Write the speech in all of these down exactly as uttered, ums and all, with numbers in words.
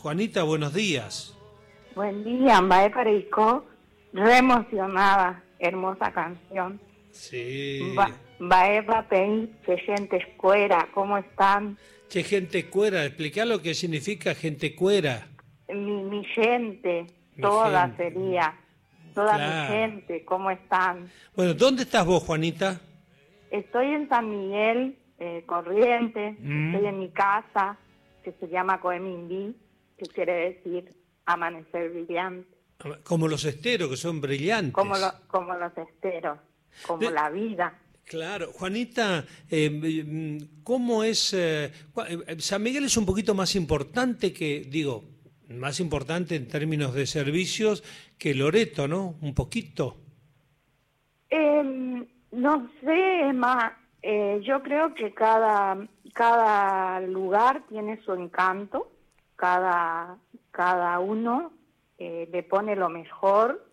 Juanita, buenos días. Buen día, Ambae Pareisco, re emocionada, hermosa canción. Sí. Bae Papei, que gente escuera, ¿cómo están? Che, gente cuera, explica lo que significa gente cuera. Mi, mi gente, Mi toda gente. sería, toda Claro. mi gente, ¿cómo están? Bueno, ¿dónde estás vos, Juanita? Estoy en San Miguel, eh, Corrientes, Mm. estoy en mi casa, que se llama Coemindí, que quiere decir amanecer brillante, Como los esteros, que son brillantes. como, lo, como los esteros, como De- la vida. Claro, Juanita, eh, ¿cómo es? Eh, San Miguel es un poquito más importante que, digo, más importante en términos de servicios que Loreto, ¿no? Un poquito. Eh, no sé, más, eh, yo creo que cada, cada lugar tiene su encanto, cada, cada uno eh, le pone lo mejor,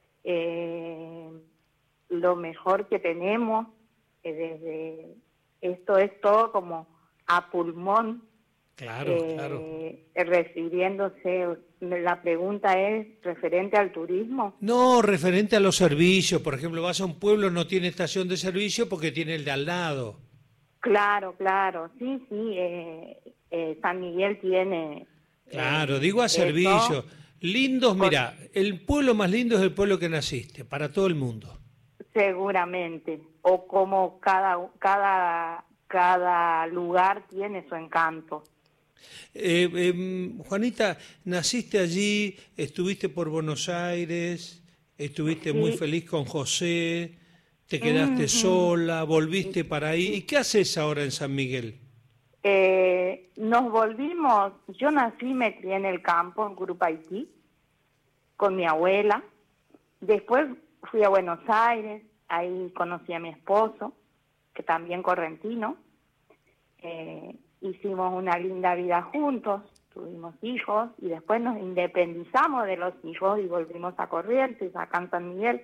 eh, lo mejor que tenemos, eh, desde esto es todo como a pulmón. Claro, eh, claro. Refiriéndose, la pregunta es referente al turismo. No, referente a los servicios, por ejemplo, vas a un pueblo, no tiene estación de servicio porque tiene el de al lado. Claro, claro, sí, sí, eh, eh, San Miguel tiene... Claro, eh, digo a eso, servicios. Lindos, con- mira, el pueblo más lindo es el pueblo que naciste, para todo el mundo. seguramente, o como cada, cada, cada lugar tiene su encanto. Eh, eh, Juanita, naciste allí, estuviste por Buenos Aires, estuviste muy Sí, feliz con José, te quedaste ujú, sola, volviste para ahí. ¿Y sí. qué haces ahora en San Miguel? Eh, nos volvimos, yo nací y me crié en el campo, en Curupaití, con mi abuela. Después fui a Buenos Aires, ahí conocí a mi esposo, que también correntino. Eh, hicimos una linda vida juntos, tuvimos hijos y después nos independizamos de los hijos y volvimos a Corrientes, acá en San Miguel.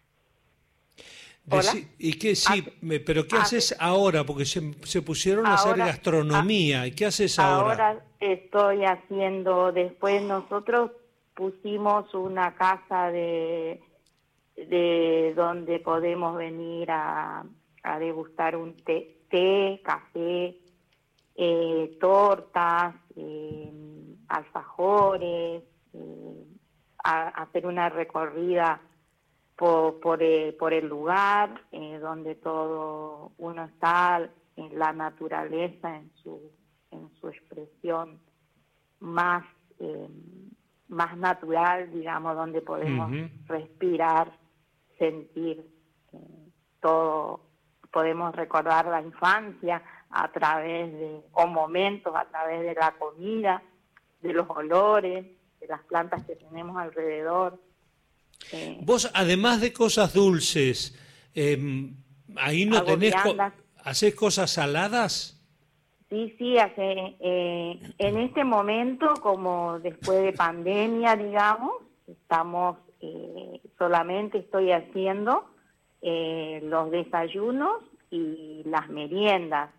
Hola. Deci- ¿Y qué sí? Hace- me- ¿Pero qué hace- haces ahora? Porque se, se pusieron a hacer ahora, a- gastronomía. ¿Y qué haces ahora? ahora estoy haciendo, después nosotros pusimos una casa de, de donde podemos venir a, a degustar un té, té café, eh, tortas, eh, alfajores, eh, a, a hacer una recorrida por, por, eh, por el lugar, eh, donde todo uno está en la naturaleza, en su, en su expresión más, eh, más natural, digamos, donde podemos Ujú. respirar, sentir eh, todo, podemos recordar la infancia a través de, o momentos a través de la comida, de los olores, de las plantas que tenemos alrededor. Eh, Vos, además de cosas dulces, eh, ahí no hago tenés... co- viandas. ¿Hacés cosas saladas? Sí, sí, hace, eh, en este momento, como después de pandemia, digamos, estamos, eh, solamente estoy haciendo eh, los desayunos y las meriendas.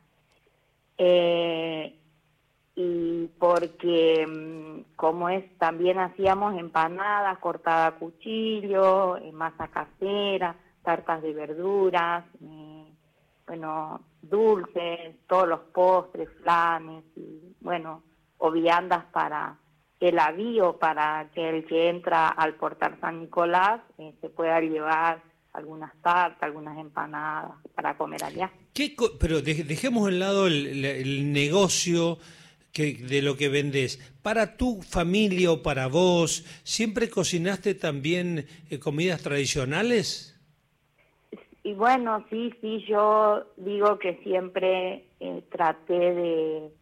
Eh, y porque, mm, como es, también hacíamos empanadas, cortada a cuchillo, eh, masa casera, tartas de verduras, eh, bueno, dulces, todos los postres, flanes, y bueno, o viandas para el avío, para que el que entra al portal San Nicolás eh, se pueda llevar algunas tartas, algunas empanadas para comer allá. ¿Qué co- pero de- dejemos de lado el, el- el negocio que, de lo que vendés. ¿Para tu familia o para vos, siempre cocinaste también eh, comidas tradicionales? Y bueno, sí, sí, yo digo que siempre eh, traté de...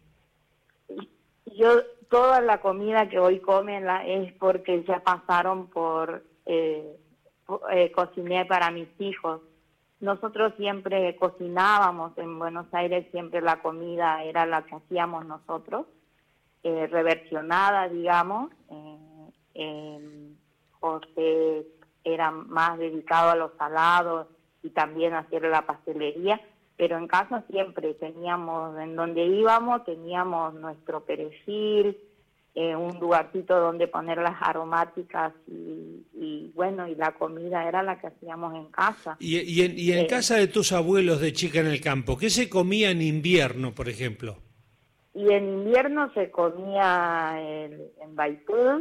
Yo, toda la comida que hoy comen la, es porque ya pasaron por... Eh, po- eh, cociné para mis hijos. Nosotros siempre cocinábamos en Buenos Aires, siempre la comida era la que hacíamos nosotros, eh, reversionada, digamos. Eh, eh, José era más dedicado a los salados y también a hacer la pastelería, pero en casa siempre teníamos, en donde íbamos, teníamos nuestro perejil, eh, un lugarcito donde poner las aromáticas y, y bueno, y la comida era la que hacíamos en casa. Y, y en, y en Eh, casa de tus abuelos de chica en el campo, ¿qué se comía en invierno, por ejemplo? y en invierno se comía el, el baipú,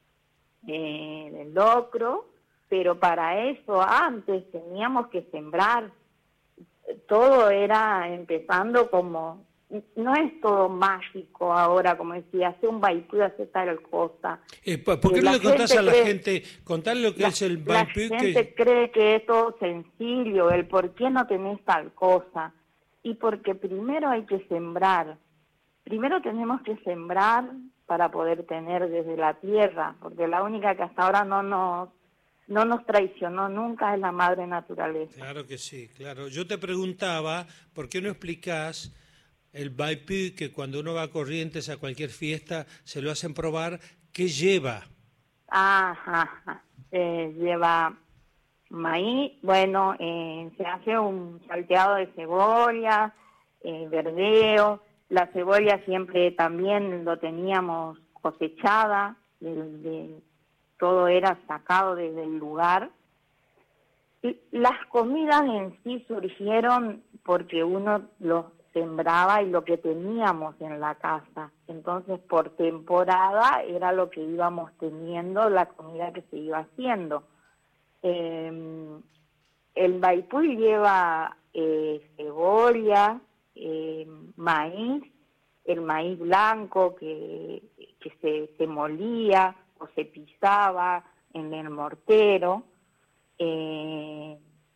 eh, el locro, pero para eso antes teníamos que sembrar. Todo era empezando como, no es todo mágico ahora, como decía, hace un baipú, hace tal cosa. Eh, ¿Por por Eh, qué no la le contás gente a la cree, gente, contale lo que la, es el la baipú? gente Que... cree que es todo sencillo, el por qué no tenés tal cosa. Y porque primero hay que sembrar. Primero tenemos que sembrar para poder tener desde la tierra, porque la única que hasta ahora no nos, no nos traicionó nunca es la madre naturaleza. Claro que sí, claro. Yo te preguntaba, ¿por qué no explicás el baipú, que cuando uno va a Corrientes a cualquier fiesta se lo hacen probar, qué lleva? Ajá, ajá. Eh, lleva maíz, bueno, eh, se hace un salteado de cebolla, eh, verdeo. La cebolla siempre también lo teníamos cosechada, de, de- todo era sacado desde el lugar. Y las comidas en sí surgieron porque uno los sembraba y lo que teníamos en la casa. Entonces, por temporada era lo que íbamos teniendo, la comida que se iba haciendo. Eh, el baipú lleva eh, cebolla, eh, maíz, el maíz blanco que, que se, se molía o se pisaba en el mortero, eh,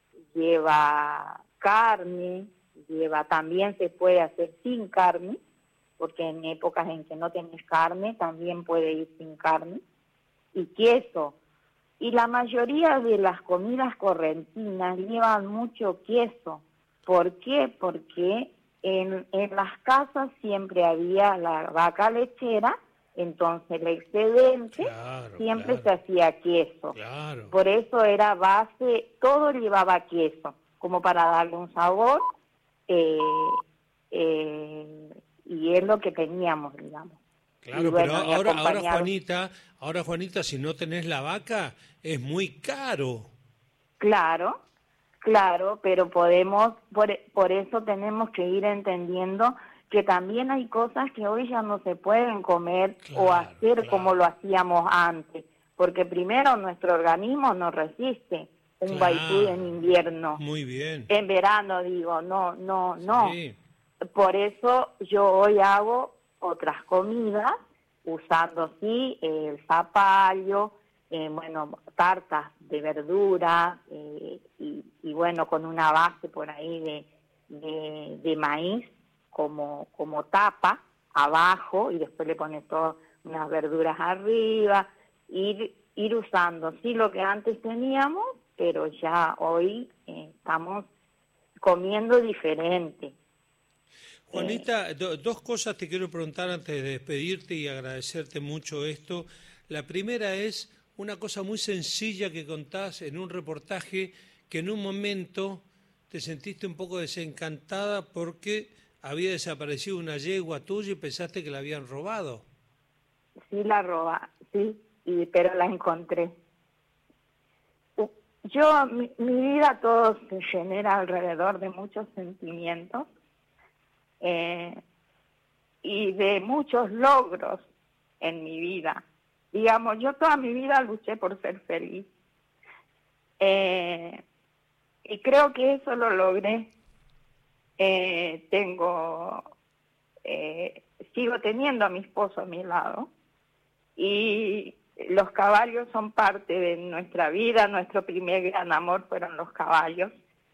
lleva carne, lleva también se puede hacer sin carne, porque en épocas en que no tenés carne también puede ir sin carne, y queso. Y la mayoría de las comidas correntinas llevan mucho queso. ¿Por qué? Porque en, en las casas siempre había la vaca lechera, entonces el excedente Claro, siempre se claro, hacía queso. claro. Por eso era base, todo llevaba queso, como para darle un sabor, eh, eh, y es lo que teníamos, digamos. Y Claro, pero bueno, y ahora, ahora acompañado. Juanita, ahora Juanita, si no tenés la vaca, es muy caro. Claro, claro, pero podemos, por, por eso tenemos que ir entendiendo que también hay cosas que hoy ya no se pueden comer o Claro, hacer como claro, lo hacíamos antes, porque primero nuestro organismo no resiste un baipú en claro. invierno, Muy bien. en verano digo, no, no, no. Sí, Por eso yo hoy hago otras comidas usando sí el zapallo, eh, bueno, tartas de verdura, eh, y, y bueno, con una base por ahí de, de, de maíz como, como tapa abajo, y después le pones todas unas verduras arriba, ir, ir usando sí lo que antes teníamos, pero ya hoy eh, estamos comiendo diferente. Eh, Juanita, do- dos cosas te quiero preguntar antes de despedirte y agradecerte mucho esto. La primera es una cosa muy sencilla que contás en un reportaje, que en un momento te sentiste un poco desencantada porque había desaparecido una yegua tuya y pensaste que la habían robado. sí la roba, sí, y, pero la encontré. U- Yo, mi, mi vida todo se genera alrededor de muchos sentimientos, eh, y de muchos logros en mi vida. Digamos, yo toda mi vida luché por ser feliz. Eh, y creo que eso lo logré. Eh, tengo, eh, sigo teniendo a mi esposo a mi lado, y los caballos son parte de nuestra vida. Nuestro primer gran amor fueron los caballos.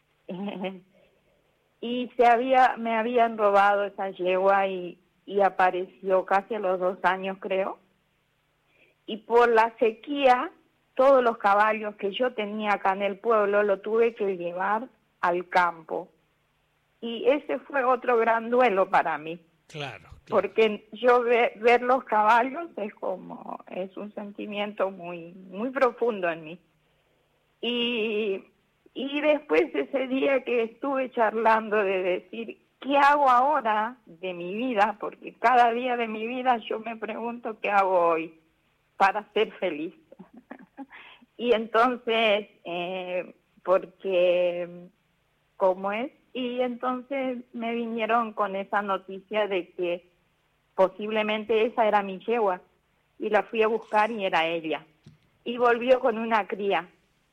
Y se había, me habían robado esa yegua, y, y apareció casi a los dos años, creo. Y por la sequía, todos los caballos que yo tenía acá en el pueblo lo tuve que llevar al campo. Y ese fue otro gran duelo para mí, Claro, claro. porque yo ve, ver los caballos es como, es un sentimiento muy, muy profundo en mí. Y, y después ese día que estuve charlando de decir ¿qué hago ahora de mi vida? Porque cada día de mi vida yo me pregunto qué hago hoy para ser feliz. Y entonces, eh, porque, ¿cómo es? Y entonces me vinieron con esa noticia de que posiblemente esa era mi yegua. Y la fui a buscar y era ella. Y volvió con una cría.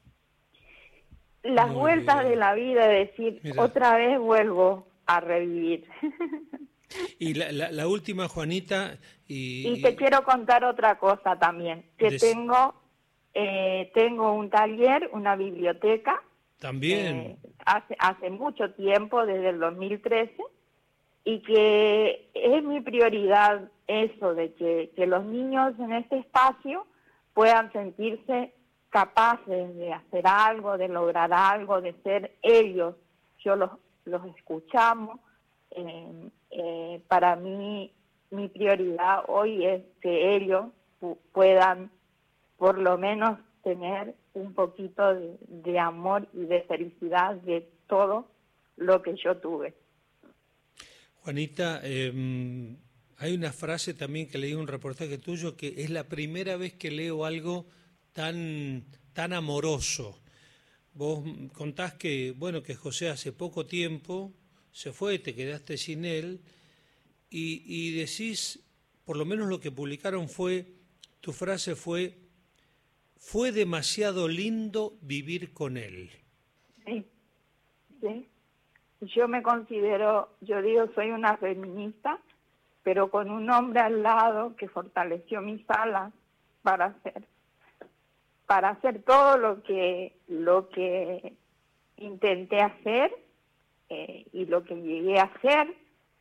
Las Muy vueltas bien. de la vida, es decir, Mirá. otra vez vuelvo a revivir. Y la, la, la última, Juanita, y, Y te y quiero contar otra cosa también, que des- tengo, eh, tengo un taller, una biblioteca, también, eh, hace, hace mucho tiempo, desde el dos mil trece, y que es mi prioridad eso, de que, que los niños en este espacio puedan sentirse capaces de hacer algo, de lograr algo, de ser ellos. Yo los, los escuchamos. Eh, eh, para mí, mi prioridad hoy es que ellos pu- puedan por lo menos tener un poquito de, de amor y de felicidad de todo lo que yo tuve. Juanita, eh, hay una frase también que leí en un reportaje tuyo que es la primera vez que leo algo tan, tan amoroso. Vos contás que, bueno, que José hace poco tiempo se fue, te quedaste sin él, y, y decís, por lo menos lo que publicaron fue, tu frase fue, fue demasiado lindo vivir con él. Sí, sí. Yo me considero, yo digo, soy una feminista, pero con un hombre al lado que fortaleció mis alas para hacer, para hacer todo lo que, lo que intenté hacer eh, y lo que llegué a hacer.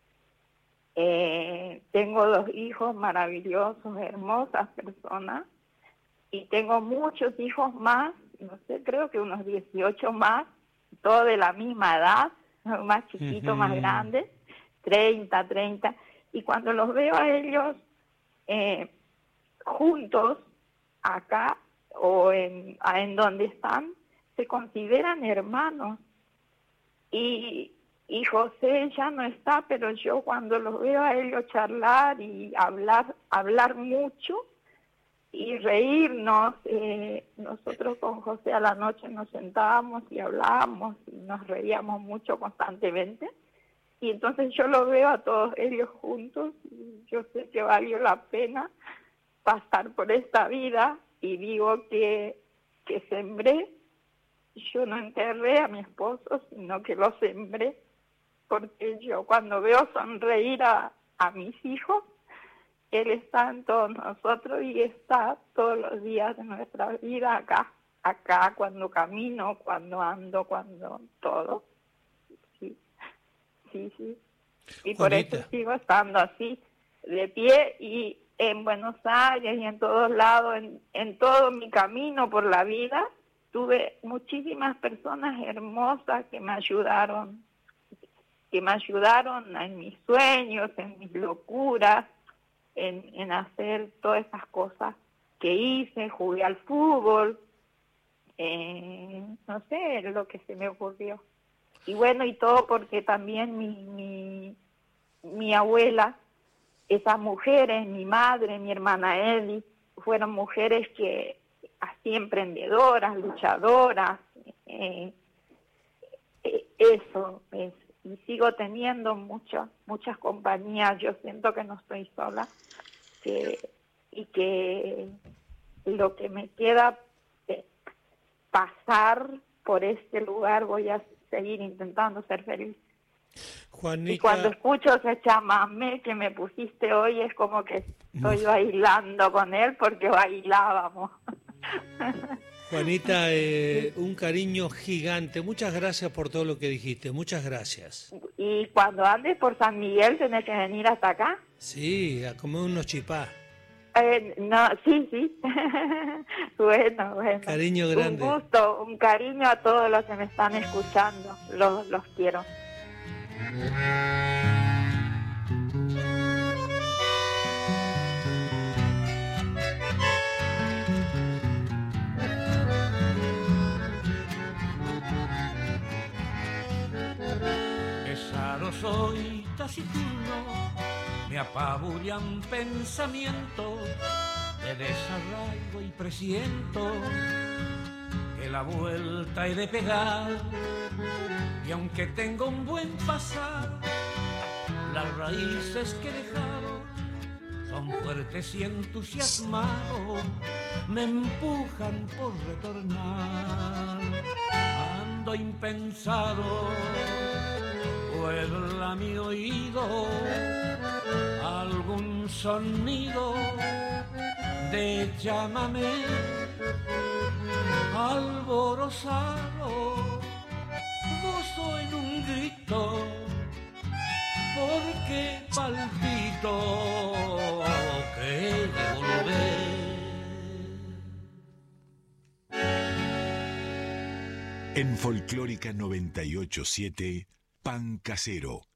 Eh, tengo dos hijos maravillosos, hermosas personas, y tengo muchos hijos más, no sé, creo que unos dieciocho más, todos de la misma edad, más chiquitos, Uh-huh. más grandes, treinta, treinta, y cuando los veo a ellos eh, juntos, acá o en, en donde están, se consideran hermanos. Y, y José ya no está, pero yo cuando los veo a ellos charlar y hablar, hablar mucho, y reírnos, eh, nosotros con José a la noche nos sentábamos y hablábamos y nos reíamos mucho constantemente, y entonces yo lo veo a todos ellos juntos y yo sé que valió la pena pasar por esta vida, y digo que, que sembré, yo no enterré a mi esposo, sino que lo sembré, porque yo cuando veo sonreír a, a mis hijos, él está en todos nosotros y está todos los días de nuestra vida acá, acá cuando camino, cuando ando, cuando todo. Sí, sí, sí. Y por Juanita. eso sigo estando así, de pie, y en Buenos Aires y en todos lados, en, en todo mi camino por la vida, tuve muchísimas personas hermosas que me ayudaron, que me ayudaron en mis sueños, en mis locuras, En, en hacer todas esas cosas que hice, jugué al fútbol, eh, no sé, lo que se me ocurrió. Y bueno, y todo porque también mi, mi, mi abuela, esas mujeres, mi madre, mi hermana Edith, fueron mujeres que, así emprendedoras, luchadoras, eh, eh, eso es. Y sigo teniendo muchas muchas compañías, yo siento que no estoy sola, que, y que lo que me queda de pasar por este lugar voy a seguir intentando ser feliz. Juanita, y cuando escucho ese chamamé que me pusiste hoy, es como que estoy bailando con él porque bailábamos. Juanita, eh, un cariño gigante. Muchas gracias por todo lo que dijiste. Muchas gracias. Y cuando andes por San Miguel, tenés que venir hasta acá. Sí, a comer unos chipá. Eh, no, sí, sí. Bueno, bueno. Cariño grande. Un gusto, un cariño a todos los que me están escuchando. Los, los quiero. Esa no soy taciturno, me apabullan pensamientos de desarraigo y presiento que la vuelta he de pegar. Y aunque tengo un buen pasar, las raíces que he dejado son fuertes y entusiasmados, me empujan por retornar. Ando impensado, puebla mi oído algún sonido de llámame alborozado, gozo en un grito porque palpito que he de volver. En Folclórica noventa y ocho punto siete, Pan Casero.